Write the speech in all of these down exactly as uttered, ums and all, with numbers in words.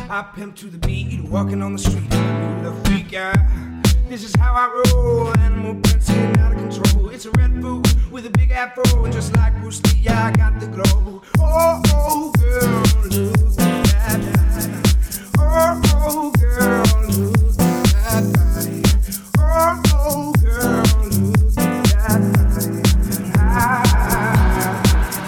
I pimp to the beat, walking on the street, I'm a freak, yeah. This is how I roll, animal prancing out of control. It's a red food with a big afro, and just like Bruce Lee, yeah, I got the glow. Oh, oh, girl, look at that. Oh, oh, girl, look at that body. Oh, oh, girl, look at that body. I,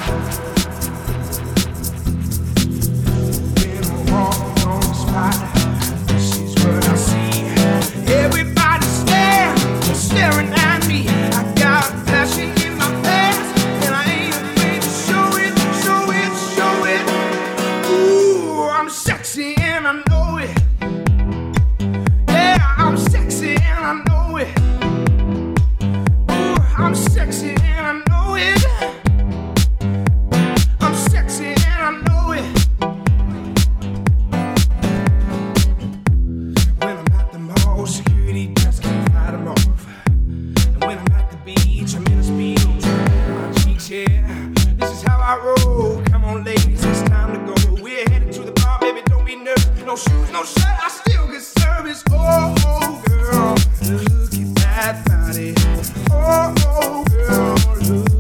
when I walk on the spot, this is what I see. Everybody stare, they're staring at me. I got passion in my pants, and I ain't afraid to show it, show it, show it. Ooh, I'm sexy and I know it. Yeah, I'm sexy and I know it. Ooh, I'm sexy and I know it. I'm sexy and I know it. When I'm at the mall, security just can't fight them off. And when I'm at the beach, I'm in a speedo, trying my cheeks, yeah. This is how I roll. Come on, ladies, it's time to go. We're headed to the bar, baby, don't be nervous. No shoes, no shirt, I still get service. Oh, oh, girl, look at that body. Oh, oh, girl, look